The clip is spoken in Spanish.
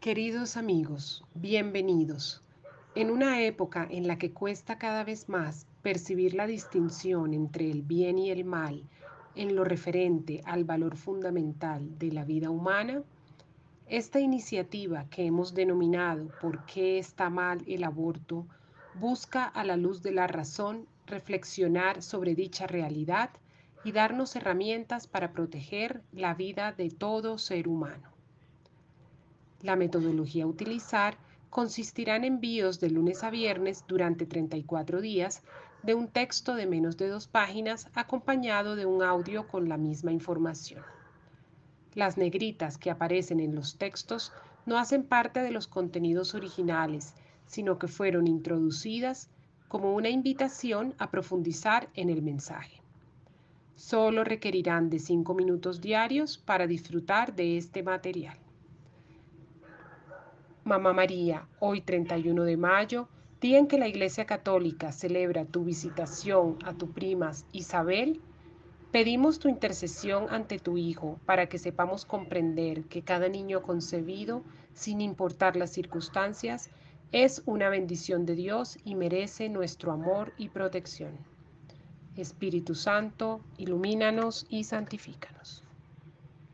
Queridos amigos, bienvenidos. En una época en la que cuesta cada vez más percibir la distinción entre el bien y el mal en lo referente al valor fundamental de la vida humana, esta iniciativa que hemos denominado ¿Por qué está mal el aborto? Busca a la luz de la razón reflexionar sobre dicha realidad y darnos herramientas para proteger la vida de todo ser humano. La metodología a utilizar consistirá en envíos de lunes a viernes durante 34 días de un texto de menos de 2 páginas acompañado de un audio con la misma información. Las negritas que aparecen en los textos no hacen parte de los contenidos originales, sino que fueron introducidas como una invitación a profundizar en el mensaje. Solo requerirán de 5 minutos diarios para disfrutar de este material. Mamá María, hoy 31 de mayo, día en que la Iglesia Católica celebra tu visitación a tu prima Isabel, pedimos tu intercesión ante tu Hijo para que sepamos comprender que cada niño concebido, sin importar las circunstancias, es una bendición de Dios y merece nuestro amor y protección. Espíritu Santo, ilumínanos y santifícanos.